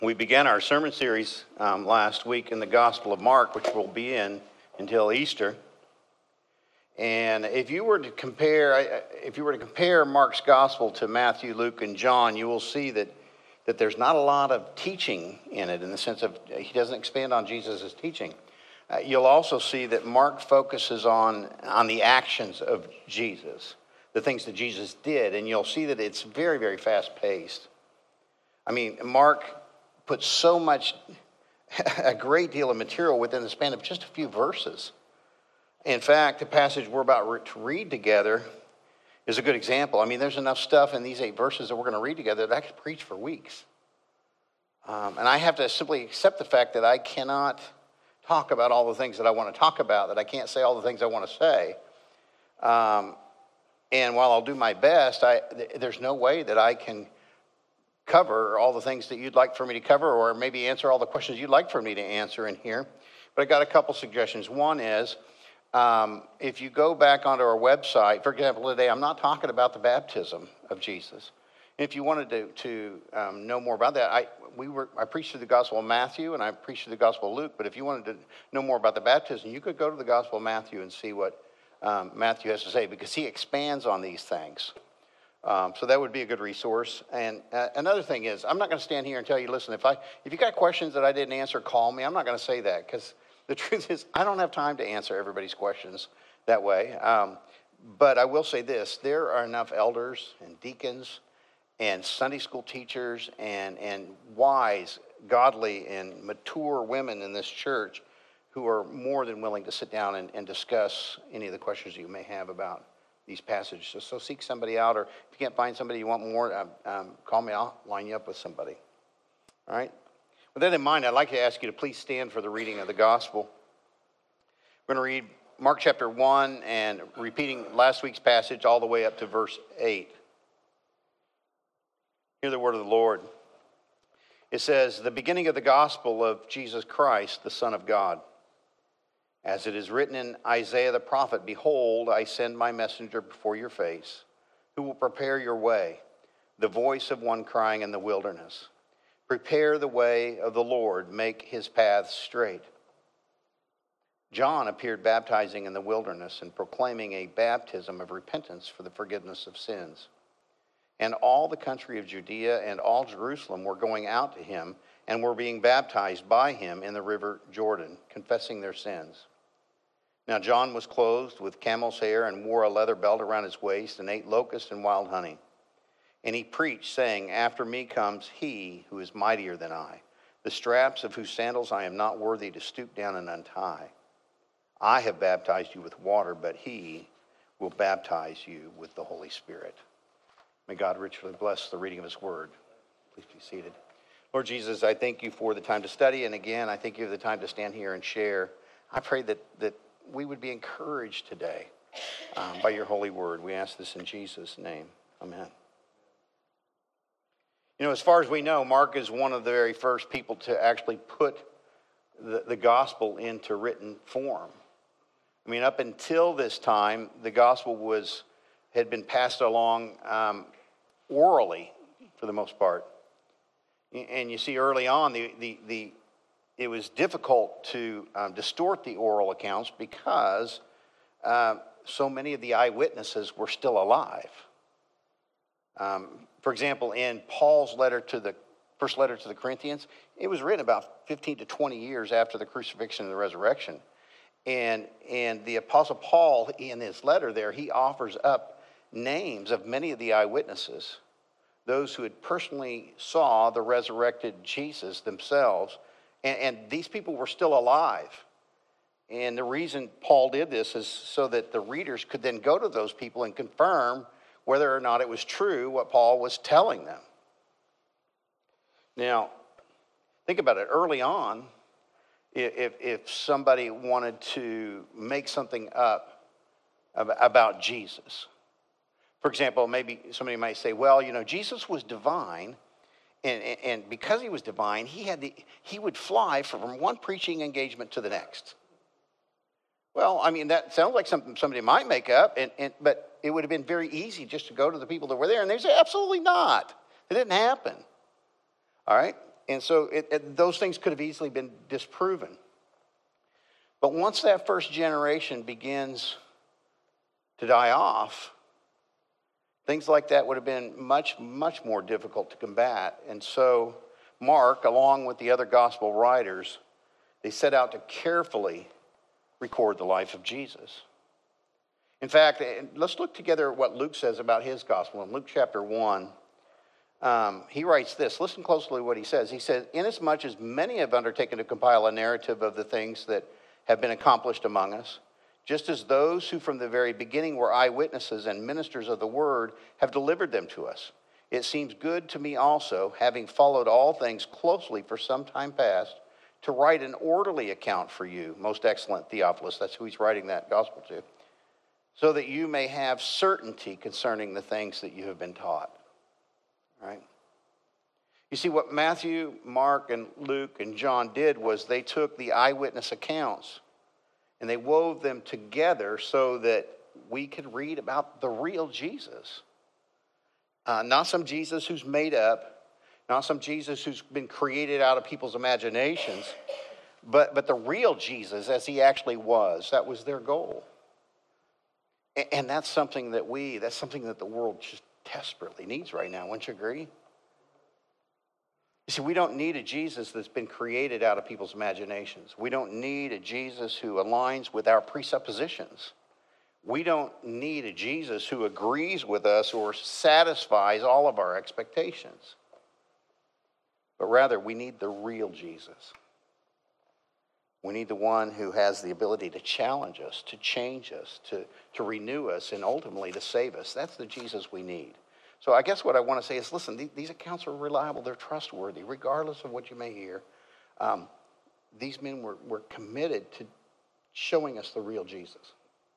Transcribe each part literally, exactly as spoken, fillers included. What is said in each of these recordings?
We began our sermon series um, last week in the Gospel of Mark, which we'll be in until Easter. And if you were to compare, if you were to compare Mark's Gospel to Matthew, Luke, and John, you will see that that there's not a lot of teaching in it, in the sense of he doesn't expand on Jesus' teaching. Uh, you'll also see that Mark focuses on on the actions of Jesus, the things that Jesus did, and you'll see that it's very, very fast-paced. I mean, Mark puts so much, a great deal of material within the span of just a few verses. In fact, the passage we're about to read together is a good example. I mean, there's enough stuff in these eight verses that we're going to read together that I could preach for weeks. Um, and I have to simply accept the fact that I cannot talk about all the things that I want to talk about, that I can't say all the things I want to say. Um, and while I'll do my best, I, th- there's no way that I can cover all the things that you'd like for me to cover, or maybe answer all the questions you'd like for me to answer in here. But I got a couple suggestions. One is, um, if you go back onto our website, for example, today I'm not talking about the baptism of Jesus. If you wanted to, to um, know more about that, I we were I preached through the Gospel of Matthew and I preached through the Gospel of Luke. But if you wanted to know more about the baptism, you could go to the Gospel of Matthew and see what um, Matthew has to say, because he expands on these things. Um, so that would be a good resource. And uh, another thing is, I'm not going to stand here and tell you, listen, if I if you got questions that I didn't answer, call me. I'm not going to say that, because the truth is, I don't have time to answer everybody's questions that way. Um, but I will say this: there are enough elders and deacons and Sunday school teachers and and wise, godly, and mature women in this church who are more than willing to sit down and, and discuss any of the questions you may have about these passages. So, so seek somebody out, or if you can't find somebody you want more, um, um, call me. I'll line you up with somebody. All right? With that in mind, I'd like to ask you to please stand for the reading of the gospel. We're going to read Mark chapter one, and repeating last week's passage all the way up to verse eight. Hear the word of the Lord. It says, "The beginning of the gospel of Jesus Christ, the Son of God. As it is written in Isaiah the prophet, Behold, I send my messenger before your face, who will prepare your way, the voice of one crying in the wilderness. Prepare the way of the Lord, make his paths straight. John appeared baptizing in the wilderness and proclaiming a baptism of repentance for the forgiveness of sins. And all the country of Judea and all Jerusalem were going out to him and were being baptized by him in the river Jordan, confessing their sins. Now John was clothed with camel's hair and wore a leather belt around his waist and ate locusts and wild honey. And he preached, saying, After me comes he who is mightier than I, the straps of whose sandals I am not worthy to stoop down and untie. I have baptized you with water, but he will baptize you with the Holy Spirit." May God richly bless the reading of his word. Please be seated. Lord Jesus, I thank you for the time to study, and again, I thank you for the time to stand here and share. I pray that, that we would be encouraged today um, by your holy word. We ask this in Jesus' name. Amen. You know, as far as we know, Mark is one of the very first people to actually put the, the gospel into written form. I mean, up until this time, the gospel was had been passed along um, orally for the most part. And you see, early on, the the, the it was difficult to um, distort the oral accounts because uh, so many of the eyewitnesses were still alive. Um, for example, in Paul's letter to the first letter to the Corinthians, it was written about fifteen to twenty years after the crucifixion and the resurrection. And, and the Apostle Paul, in his letter there, he offers up names of many of the eyewitnesses, those who had personally saw the resurrected Jesus themselves. And, and these people were still alive. And the reason Paul did this is so that the readers could then go to those people and confirm whether or not it was true what Paul was telling them. Now, think about it. Early on, if, if somebody wanted to make something up about Jesus, for example, maybe somebody might say, well, you know, Jesus was divine, and, and because he was divine, he had the he would fly from one preaching engagement to the next. Well, I mean, that sounds like something somebody might make up, and, and but it would have been very easy just to go to the people that were there, and they say, absolutely not. It didn't happen. All right? And so it, it, those things could have easily been disproven. But once that first generation begins to die off, things like that would have been much, much more difficult to combat. And so Mark, along with the other gospel writers, they set out to carefully record the life of Jesus. In fact, let's look together at what Luke says about his gospel. In Luke chapter one, um, he writes this. Listen closely to what he says. He says, "Inasmuch as many have undertaken to compile a narrative of the things that have been accomplished among us, just as those who from the very beginning were eyewitnesses and ministers of the word have delivered them to us. It seems good to me also, having followed all things closely for some time past, to write an orderly account for you, most excellent Theophilus," that's who he's writing that gospel to, "so that you may have certainty concerning the things that you have been taught." All right? You see, what Matthew, Mark, and Luke, and John did was they took the eyewitness accounts and they wove them together so that we could read about the real Jesus. Uh, not some Jesus who's made up, not some Jesus who's been created out of people's imaginations, but, but the real Jesus as he actually was. That was their goal. And, and that's something that we, that's something that the world just desperately needs right now. Wouldn't you agree? You see, we don't need a Jesus that's been created out of people's imaginations. We don't need a Jesus who aligns with our presuppositions. We don't need a Jesus who agrees with us or satisfies all of our expectations. But rather, we need the real Jesus. We need the one who has the ability to challenge us, to change us, to, to renew us, and ultimately to save us. That's the Jesus we need. So I guess what I want to say is, listen, these, these accounts are reliable. They're trustworthy, regardless of what you may hear. Um, these men were, were committed to showing us the real Jesus.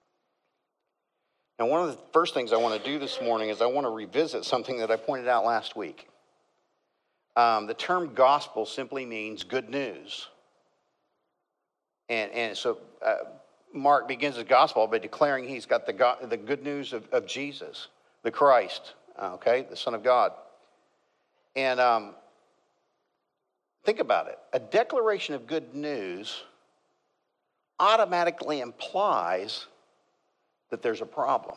Now, one of the first things I want to do this morning is I want to revisit something that I pointed out last week. Um, the term gospel simply means good news. And, and so uh, Mark begins his gospel by declaring he's got the, go- the good news of, of Jesus, the Christ, okay, the Son of God. And um, think about it. A declaration of good news automatically implies that there's a problem.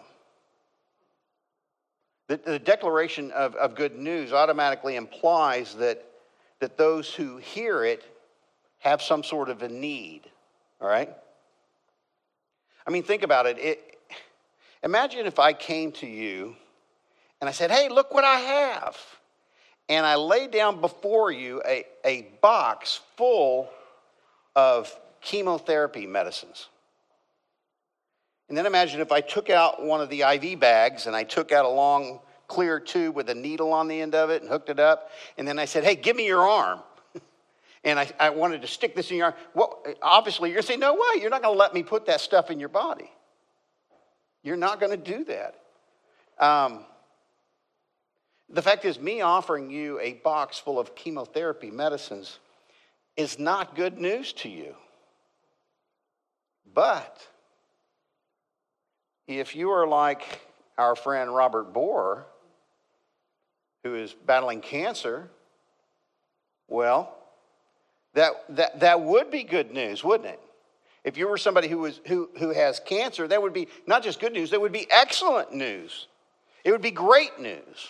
The, the declaration of, of good news automatically implies that, that those who hear it have some sort of a need, all right? I mean, think about it. it. Imagine if I came to you and I said, hey, look what I have. And I laid down before you a, a box full of chemotherapy medicines. And then imagine if I took out one of the I V bags and I took out a long clear tube with a needle on the end of it and hooked it up. And then I said, hey, give me your arm. And I, I wanted to stick this in your arm. Well, obviously, you're going to say, no way. You're not going to let me put that stuff in your body. You're not going to do that. Um, the fact is, me offering you a box full of chemotherapy medicines is not good news to you. But if you are like our friend Robert Bohr, who is battling cancer, well, that, that, that would be good news, wouldn't it? If you were somebody who, was, who, who has cancer, that would be not just good news, that would be excellent news. It would be great news.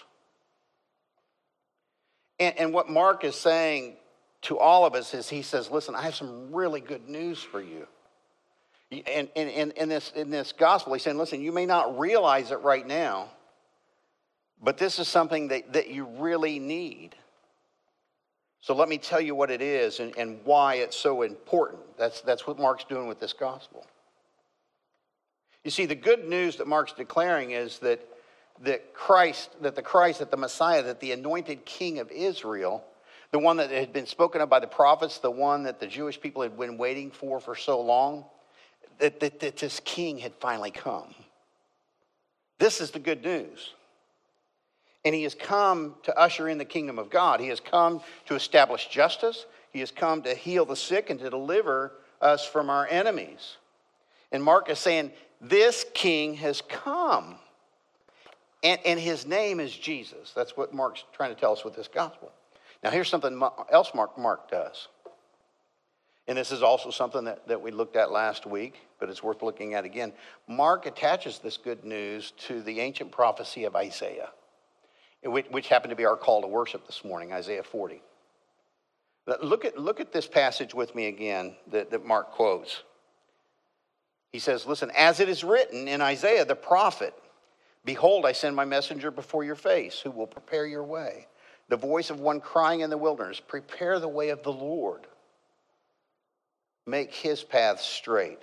And, and what Mark is saying to all of us is he says, listen, I have some really good news for you. And in, in, in, this, in this gospel, he's saying, listen, you may not realize it right now, but this is something that, that you really need. So let me tell you what it is and, and why it's so important. That's, that's what Mark's doing with this gospel. You see, the good news that Mark's declaring is that, that Christ, that the Christ, that the Messiah, that the anointed King of Israel, the one that had been spoken of by the prophets, the one that the Jewish people had been waiting for for so long, That, that, that this king had finally come. This is the good news. And he has come to usher in the kingdom of God. He has come to establish justice. He has come to heal the sick and to deliver us from our enemies. And Mark is saying, this king has come. And, and his name is Jesus. That's what Mark's trying to tell us with this gospel. Now here's something else Mark, Mark does. And this is also something that, that we looked at last week, but it's worth looking at again. Mark attaches this good news to the ancient prophecy of Isaiah, which, which happened to be our call to worship this morning, Isaiah forty. Look at, look at this passage with me again that, that Mark quotes. He says, listen, as it is written in Isaiah the prophet, behold, I send my messenger before your face, who will prepare your way. The voice of one crying in the wilderness, prepare the way of the Lord. Make his path straight.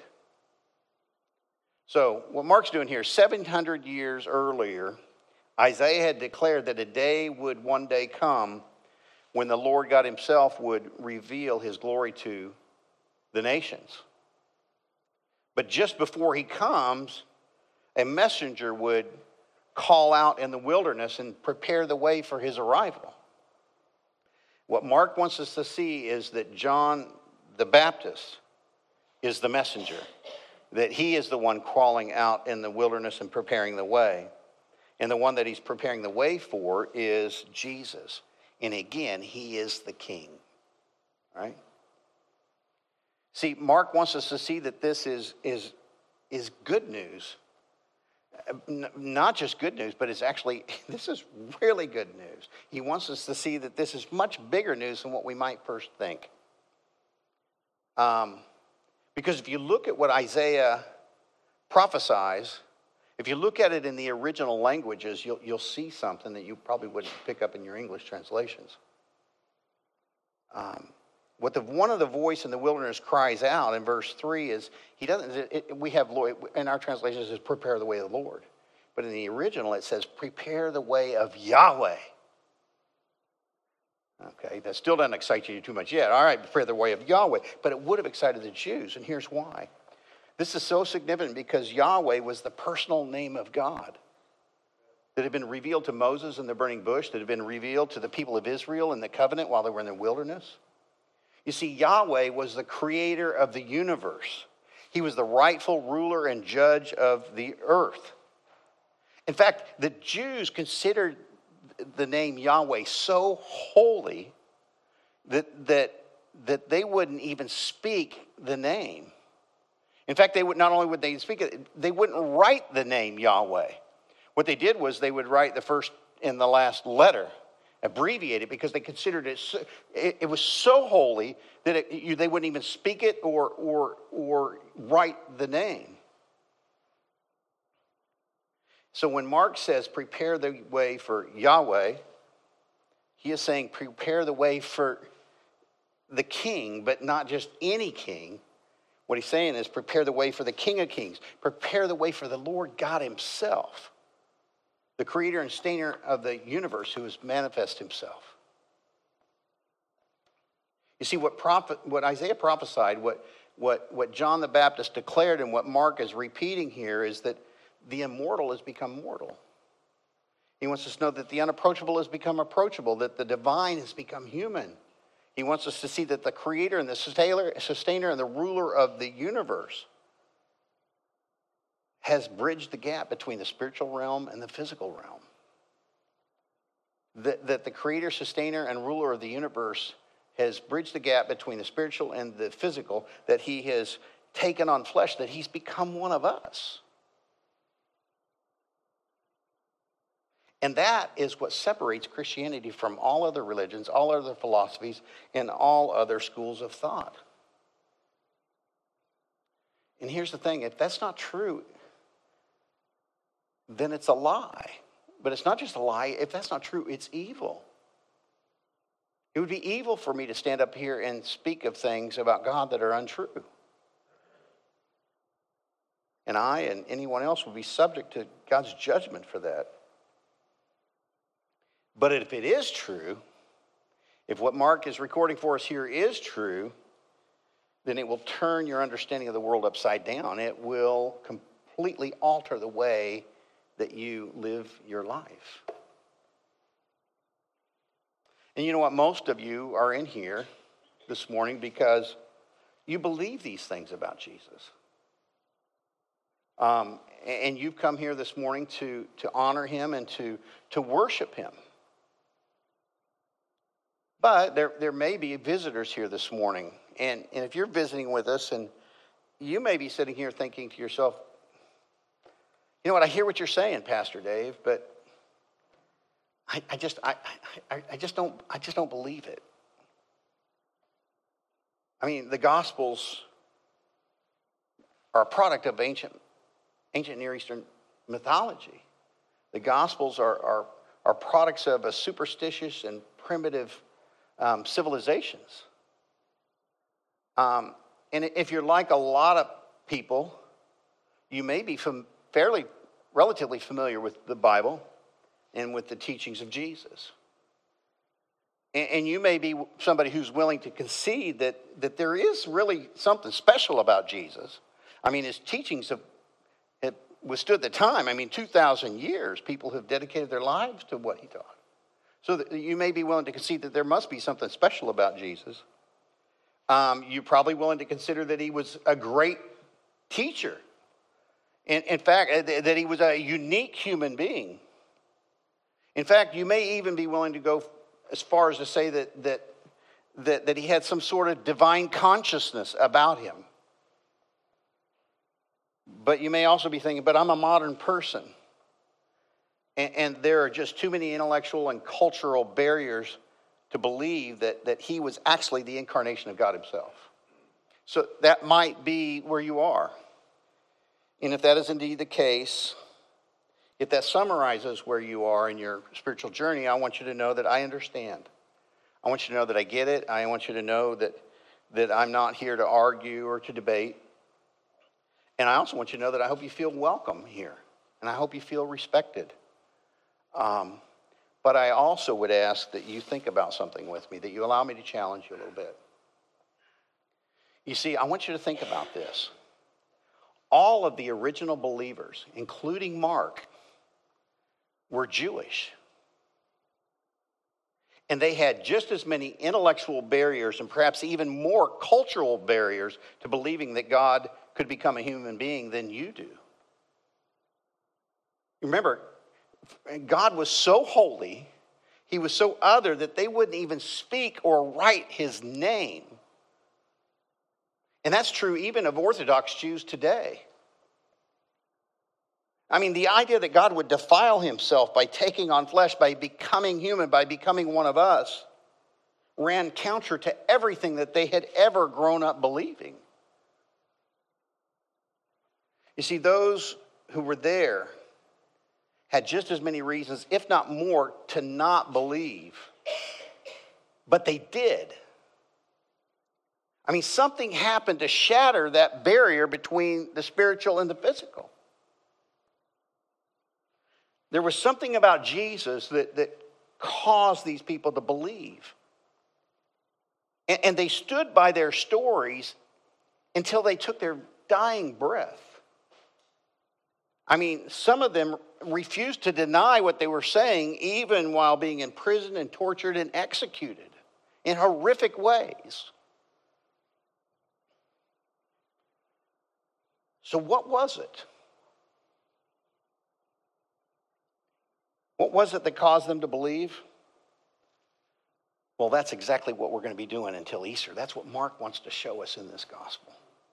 So what Mark's doing here, seven hundred years earlier, Isaiah had declared that a day would one day come when the Lord God himself would reveal his glory to the nations. But just before he comes, a messenger would call out in the wilderness and prepare the way for his arrival. What Mark wants us to see is that John the Baptist is the messenger, that he is the one crawling out in the wilderness and preparing the way. And the one that he's preparing the way for is Jesus. And again, he is the king, right? See, Mark wants us to see that this is, is, is good news. Not just good news, but it's actually, this is really good news. He wants us to see that this is much bigger news than what we might first think. Um, because if you look at what Isaiah prophesies, if you look at it in the original languages, you'll, you'll see something that you probably wouldn't pick up in your English translations. Um, what the one of the voice in the wilderness cries out in verse three is, he doesn't, it, it, we have, in our translations, it says, prepare the way of the Lord. But in the original, it says, prepare the way of Yahweh. Okay, that still doesn't excite you too much yet. All right, prepare the way of Yahweh. But it would have excited the Jews, and here's why. This is so significant because Yahweh was the personal name of God that had been revealed to Moses in the burning bush, that had been revealed to the people of Israel in the covenant while they were in the wilderness. You see, Yahweh was the creator of the universe. He was the rightful ruler and judge of the earth. In fact, the Jews considered the name Yahweh so holy that, that, that they wouldn't even speak the name. In fact, they would not only would they speak it, they wouldn't write the name Yahweh. What they did was they would write the first and the last letter, abbreviate it, because they considered it so, it, it was so holy that it, you, they wouldn't even speak it or or or write the name. So when Mark says prepare the way for Yahweh, he is saying prepare the way for the king, but not just any king. What he's saying is prepare the way for the King of Kings. Prepare the way for the Lord God himself, the creator and sustainer of the universe who has manifested himself. You see, what prophet, what Isaiah prophesied, what, what, what John the Baptist declared, and what Mark is repeating here is that the immortal has become mortal. He wants us to know that the unapproachable has become approachable, that the divine has become human. He wants us to see that the creator and the sustainer and the ruler of the universe has bridged the gap between the spiritual realm and the physical realm. That, that the creator, sustainer, and ruler of the universe has bridged the gap between the spiritual and the physical, that he has taken on flesh, that he's become one of us. And that is what separates Christianity from all other religions, all other philosophies, and all other schools of thought. And here's the thing, if that's not true, then it's a lie. But it's not just a lie. If that's not true, it's evil. It would be evil for me to stand up here and speak of things about God that are untrue. And I and anyone else would be subject to God's judgment for that. But if it is true, if what Mark is recording for us here is true, then it will turn your understanding of the world upside down. It will completely alter the way that you live your life. And you know what? Most of you are in here this morning because you believe these things about Jesus. Um, and you've come here this morning to, to honor him and to, to worship him. But there, there may be visitors here this morning. And, and if you're visiting with us, and you may be sitting here thinking to yourself, you know what, I hear what you're saying, Pastor Dave, but I, I just I, I, I just don't I just don't believe it. I mean, the Gospels are a product of ancient ancient Near Eastern mythology. The Gospels are are, are products of a superstitious and primitive um, civilizations. Um, and if you're like a lot of people, you may be fam- fairly, relatively familiar with the Bible and with the teachings of Jesus. And, and you may be somebody who's willing to concede that, that there is really something special about Jesus. I mean, his teachings have, have withstood the time. I mean, two thousand years, people have dedicated their lives to what he taught. So that you may be willing to concede that there must be something special about Jesus. Um, you're probably willing to consider that he was a great teacher. In, in fact, that he was a unique human being. In fact, you may even be willing to go as far as to say that, that, that, that he had some sort of divine consciousness about him. But you may also be thinking, but I'm a modern person. And, and there are just too many intellectual and cultural barriers to believe that, that he was actually the incarnation of God himself. So that might be where you are. And if that is indeed the case, if that summarizes where you are in your spiritual journey, I want you to know that I understand. I want you to know that I get it. I want you to know that, that I'm not here to argue or to debate. And I also want you to know that I hope you feel welcome here. And I hope you feel respected. Um, but I also would ask that you think about something with me, that you allow me to challenge you a little bit. You see, I want you to think about this. All of the original believers, including Mark, were Jewish. And they had just as many intellectual barriers and perhaps even more cultural barriers to believing that God could become a human being than you do. Remember, God was so holy, he was so other that they wouldn't even speak or write his name. And that's true even of Orthodox Jews today. I mean, the idea that God would defile himself by taking on flesh, by becoming human, by becoming one of us, ran counter to everything that they had ever grown up believing. You see, those who were there had just as many reasons, if not more, to not believe. But they did. I mean, something happened to shatter that barrier between the spiritual and the physical. There was something about Jesus that, that caused these people to believe. And, and they stood by their stories until they took their dying breath. I mean, some of them refused to deny what they were saying, even while being imprisoned and tortured and executed in horrific ways. So what was it? What was it that caused them to believe? Well, that's exactly what we're going to be doing until Easter. That's what Mark wants to show us in this gospel.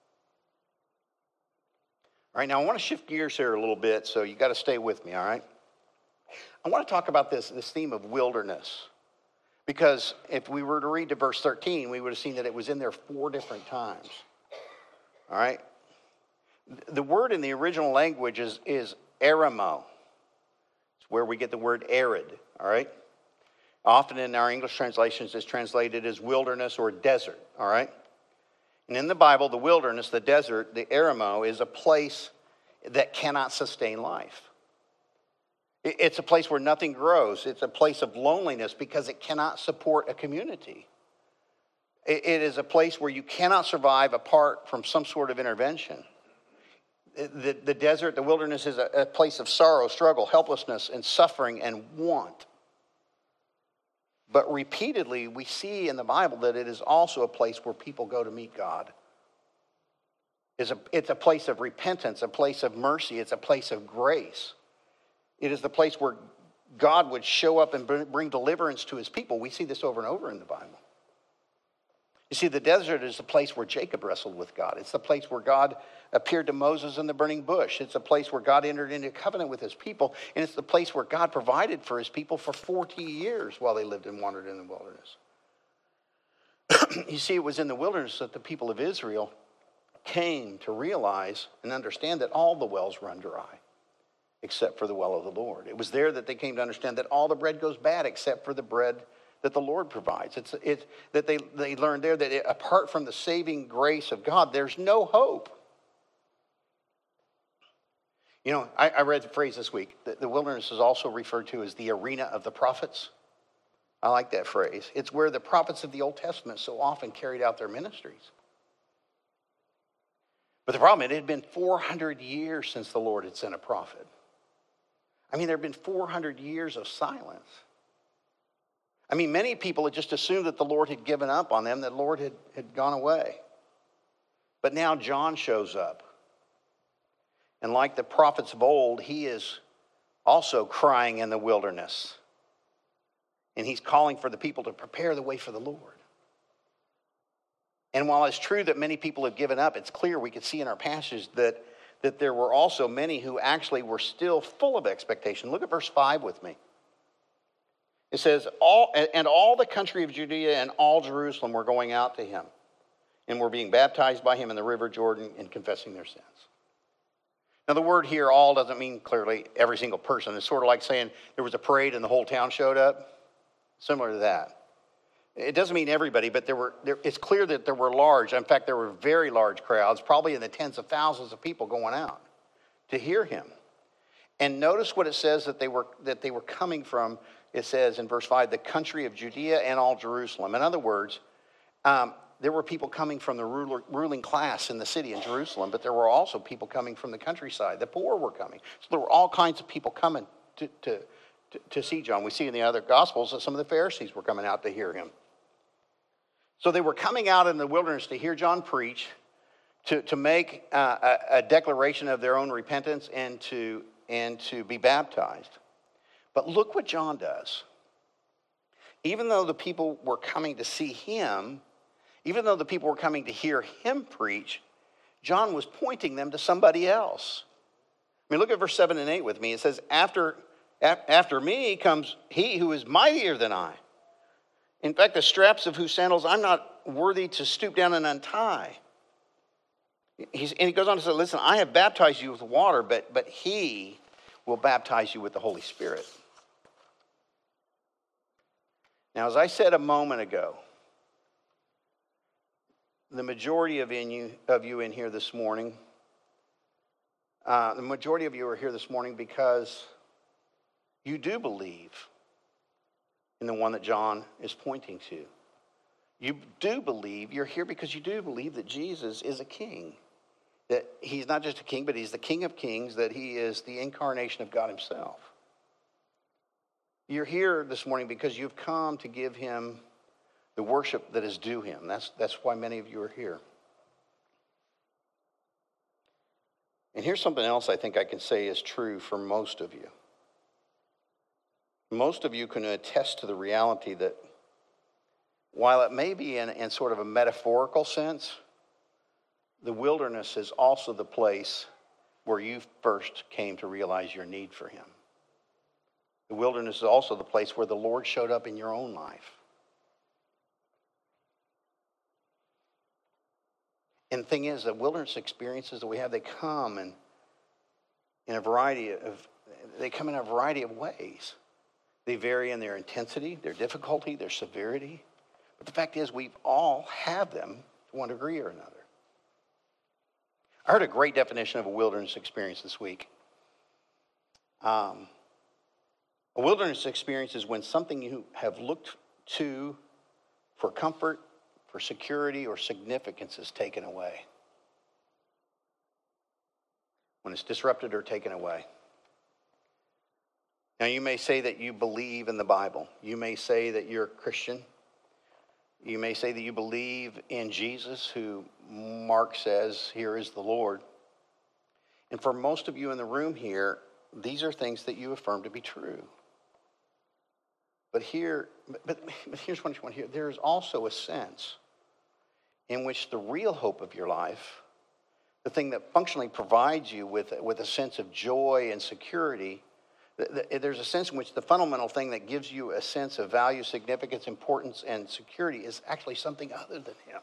All right, now I want to shift gears here a little bit, so you got to stay with me, all right? I want to talk about this, this theme of wilderness. Because if we were to read to verse thirteen, we would have seen that it was in there four different times. All right? The word in the original language is, is eremo. It's where we get the word arid, all right? Often in our English translations, it's translated as wilderness or desert, all right? And in the Bible, the wilderness, the desert, the eremo, is a place that cannot sustain life. It's a place where nothing grows. It's a place of loneliness because it cannot support a community. It is a place where you cannot survive apart from some sort of intervention. The, the desert, the wilderness, is a, a place of sorrow, struggle, helplessness, and suffering and want. But repeatedly, we see in the Bible that it is also a place where people go to meet God. It's a, it's a place of repentance, a place of mercy. It's a place of grace. It is the place where God would show up and bring deliverance to his people. We see this over and over in the Bible. You see, the desert is the place where Jacob wrestled with God. It's the place where God appeared to Moses in the burning bush. It's a place where God entered into a covenant with his people. And it's the place where God provided for his people for forty years while they lived and wandered in the wilderness. You see, it was in the wilderness that the people of Israel came to realize and understand that all the wells run dry except for the well of the Lord. It was there that they came to understand that all the bread goes bad except for the bread that the Lord provides. It's, it's that they, they learned there that it, apart from the saving grace of God, there's no hope. You know, I, I read the phrase this week, that the wilderness is also referred to as the arena of the prophets. I like that phrase. It's where the prophets of the Old Testament so often carried out their ministries. But the problem, it had been four hundred years since the Lord had sent a prophet. I mean, there had been four hundred years of silence. I mean, many people had just assumed that the Lord had given up on them, that the Lord had, had gone away. But now John shows up. And like the prophets of old, he is also crying in the wilderness. And he's calling for the people to prepare the way for the Lord. And while it's true that many people have given up, it's clear we could see in our passage that, that there were also many who actually were still full of expectation. Look at verse five with me. It says, all, and all the country of Judea and all Jerusalem were going out to him and were being baptized by him in the river Jordan and confessing their sins. Now, the word here, all, doesn't mean clearly every single person. It's sort of like saying there was a parade and the whole town showed up. Similar to that. It doesn't mean everybody, but there were. There, it's clear that there were large, in fact, there were very large crowds, probably in the tens of thousands of people going out to hear him. And notice what it says that they were that they were coming from. It says in verse five, the country of Judea and all Jerusalem. In other words, um, there were people coming from the ruler, ruling class in the city in Jerusalem, but there were also people coming from the countryside. The poor were coming. So there were all kinds of people coming to, to, to, to see John. We see in the other Gospels that some of the Pharisees were coming out to hear him. So they were coming out in the wilderness to hear John preach, to, to make uh, a, a declaration of their own repentance, and to, and to be baptized. But look what John does. Even though the people were coming to see him, even though the people were coming to hear him preach, John was pointing them to somebody else. I mean, look at verse seven and eight with me. It says, after, after me comes he who is mightier than I. In fact, the straps of whose sandals I'm not worthy to stoop down and untie. He's, and he goes on to say, listen, I have baptized you with water, but, but he will baptize you with the Holy Spirit. Now, as I said a moment ago, the majority of, in you, of you in here this morning, uh, the majority of you are here this morning because you do believe in the one that John is pointing to. You do believe, you're here because you do believe that Jesus is a king. That he's not just a king, but he's the King of Kings, that he is the incarnation of God himself. You're here this morning because you've come to give him the worship that is due him. That's, that's why many of you are here. And here's something else I think I can say is true for most of you. Most of you can attest to the reality that while it may be in, in sort of a metaphorical sense, the wilderness is also the place where you first came to realize your need for him. The wilderness is also the place where the Lord showed up in your own life. And the thing is, the wilderness experiences that we have, they come in, in a variety of, they come in a variety of ways. They vary in their intensity, their difficulty, their severity. But the fact is, we all have them to one degree or another. I heard a great definition of a wilderness experience this week. Um, a wilderness experience is when something you have looked to for comfort, for security, or significance is taken away. When it's disrupted or taken away. Now, you may say that you believe in the Bible. You may say that you're a Christian. You may say that you believe in Jesus, who Mark says, here is the Lord. And for most of you in the room here, these are things that you affirm to be true. But here, but, but here's what you want to hear. There is also a sense in which the real hope of your life, the thing that functionally provides you with, with a sense of joy and security, th- th- there's a sense in which the fundamental thing that gives you a sense of value, significance, importance, and security is actually something other than him.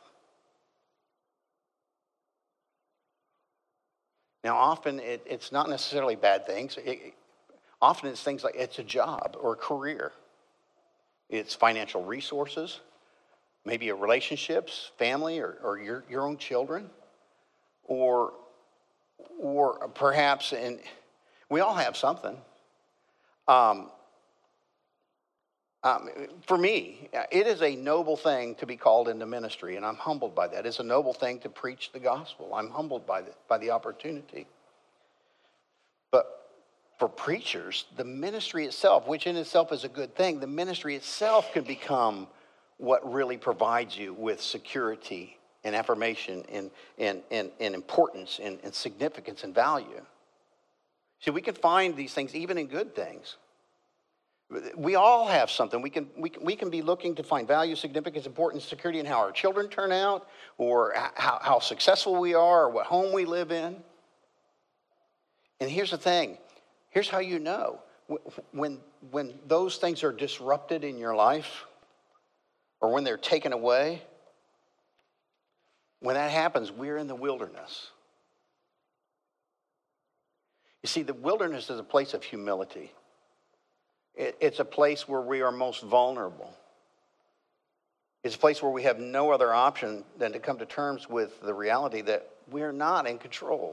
Now, often it, it's not necessarily bad things. It, it, often it's things like it's a job or a career. It's financial resources, maybe a relationships, family, or, or your, your own children. Or, or perhaps, and we all have something. Um, um, for me, it is a noble thing to be called into ministry, and I'm humbled by that. It's a noble thing to preach the gospel. I'm humbled by the, by the opportunity. But for preachers, the ministry itself, which in itself is a good thing, the ministry itself can become what really provides you with security and affirmation and, and, and, and importance and, and significance and value. See, we can find these things even in good things. We all have something. We can, we can, we can be looking to find value, significance, importance, security in how our children turn out, or how, how successful we are, or what home we live in. And here's the thing. Here's how you know. When, when those things are disrupted in your life, or when they're taken away, when that happens, we're in the wilderness. You see, the wilderness is a place of humility. It, it's a place where we are most vulnerable. It's a place where we have no other option than to come to terms with the reality that we're not in control.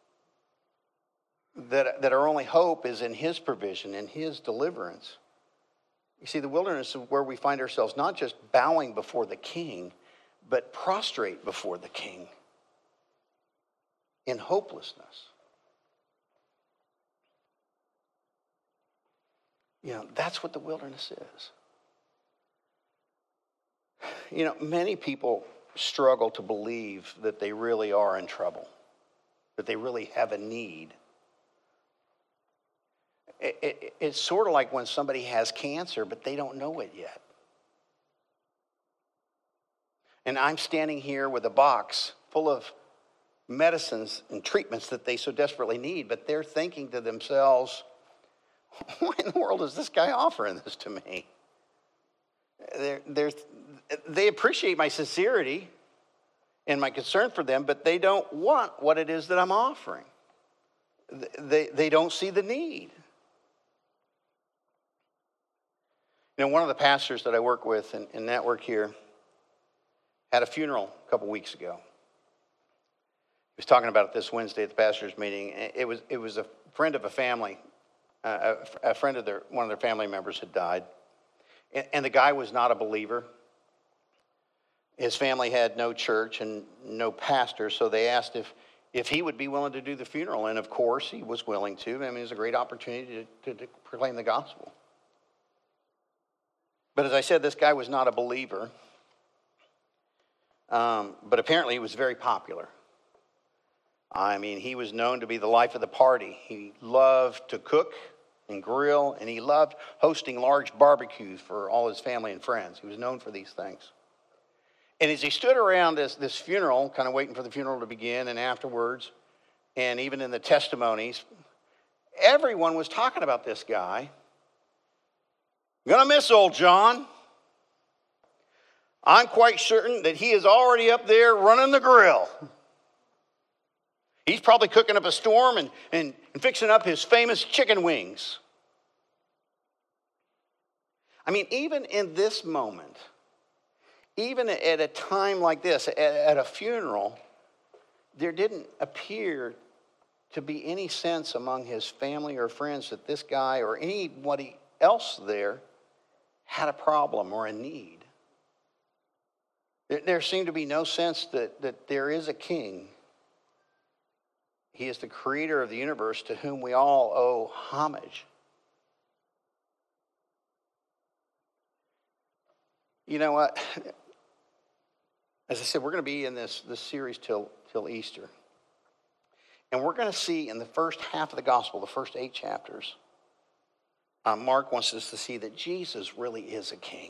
That, that our only hope is in his provision, in his deliverance. You see, the wilderness is where we find ourselves not just bowing before the king, but prostrate before the king in hopelessness. You know, that's what the wilderness is. You know, many people struggle to believe that they really are in trouble, that they really have a need. It, it, it's sort of like when somebody has cancer, but they don't know it yet. And I'm standing here with a box full of medicines and treatments that they so desperately need, but they're thinking to themselves, why in the world is this guy offering this to me? They're, they're, they appreciate my sincerity and my concern for them, but they don't want what it is that I'm offering. They, they don't see the need. You know, one of the pastors that I work with in, in Network here had a funeral a couple weeks ago. He was talking about it this Wednesday at the pastor's meeting. It was it was a friend of a family, uh, a, a friend of their one of their family members had died, and, and the guy was not a believer. His family had no church and no pastor, so they asked if if he would be willing to do the funeral, and of course he was willing to. I mean, it was a great opportunity to, to, to proclaim the gospel. But as I said, this guy was not a believer, um, but apparently he was very popular. I mean, he was known to be the life of the party. He loved to cook and grill, and he loved hosting large barbecues for all his family and friends. He was known for these things. And as he stood around this, this funeral, kind of waiting for the funeral to begin, and afterwards, and even in the testimonies, everyone was talking about this guy. Gonna miss old John. I'm quite certain that he is already up there running the grill. He's probably cooking up a storm and, and, and fixing up his famous chicken wings. I mean, even in this moment, even at a time like this, at, at a funeral, there didn't appear to be any sense among his family or friends that this guy or anybody else there had a problem or a need. There, there seemed to be no sense that, that there is a king. He is the creator of the universe to whom we all owe homage. You know what? As I said, we're going to be in this, this series till, till Easter. And we're going to see in the first half of the gospel, the first eight chapters, uh, Mark wants us to see that Jesus really is a king.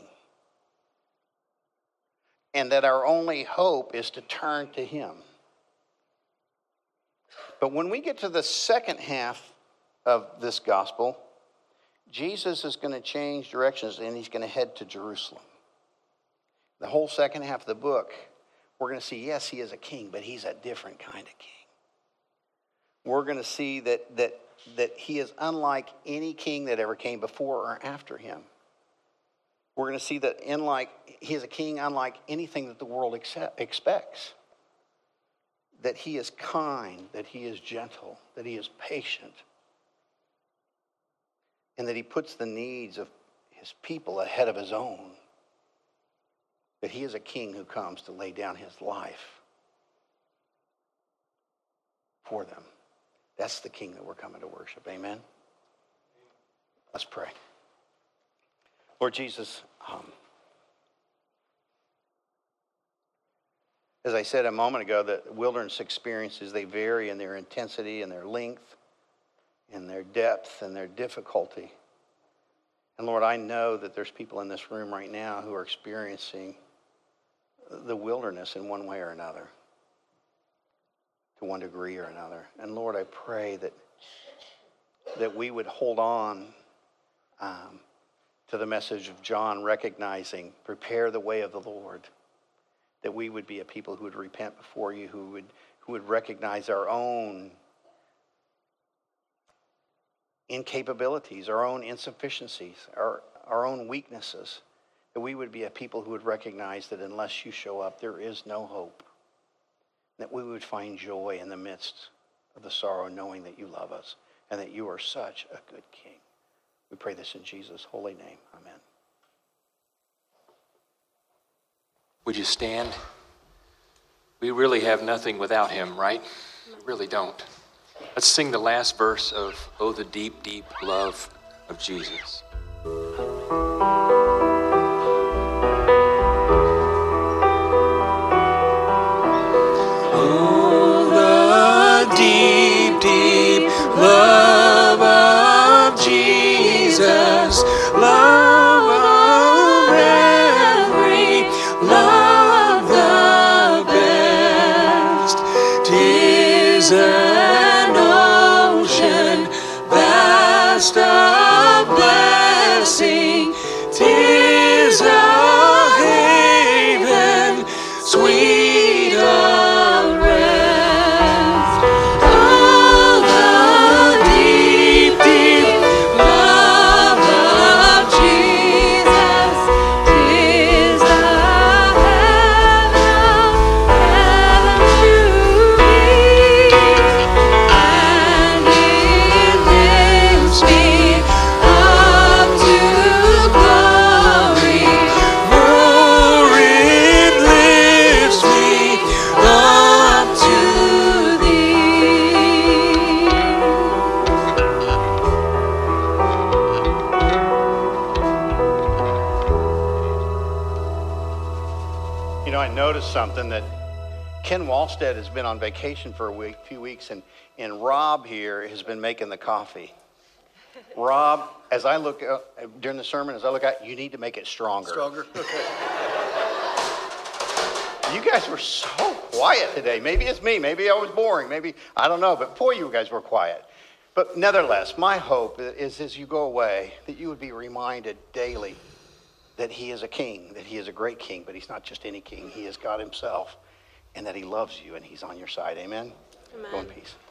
And that our only hope is to turn to him. But when we get to the second half of this gospel, Jesus is going to change directions and he's going to head to Jerusalem. The whole second half of the book, we're going to see, yes, he is a king, but he's a different kind of king. We're going to see that, that, that he is unlike any king that ever came before or after him. We're going to see that in like, he is a king unlike anything that the world accept, expects. That he is kind, that he is gentle, that he is patient. And that he puts the needs of his people ahead of his own. That he is a king who comes to lay down his life for them. That's the king that we're coming to worship. Amen? Let's pray. Lord Jesus, um, as I said a moment ago, the wilderness experiences, they vary in their intensity and their length, in their depth and their difficulty. And Lord, I know that there's people in this room right now who are experiencing the wilderness in one way or another, to one degree or another. And Lord, I pray that that we would hold on um, to the message of John, recognizing, prepare the way of the Lord. That we would be a people who would repent before you, who would who would recognize our own incapabilities, our own insufficiencies, our, our own weaknesses. That we would be a people who would recognize that unless you show up, there is no hope. That we would find joy in the midst of the sorrow, knowing that you love us and that you are such a good king. We pray this in Jesus' holy name. Amen. Would you stand? We really have nothing without him, right? We really don't. Let's sing the last verse of Oh, the Deep, Deep Love of Jesus. Oh, the deep, deep love of Jesus, love of every love the best. 'Tis an ocean vast of blessing, 'tis a haven sweet of rest. Oh, the deep, deep love of Jesus, 'tis the heaven of heaven to me, and it lifts me up to glory. Oh, it lifts me up to thee. You know, I noticed something that Ken Wallstead has been on vacation for a week, few weeks, and, and Rob here has been making the coffee. Rob, as I look uh, during the sermon, as I look at, you need to make it stronger. Stronger? Okay. You guys were so quiet today. Maybe it's me. Maybe I was boring. Maybe, I don't know. But boy, you guys were quiet. But nevertheless, my hope is as you go away, that you would be reminded daily that he is a king, that he is a great king, but he's not just any king. He is God himself, and that he loves you and he's on your side. Amen? Amen. Go in peace.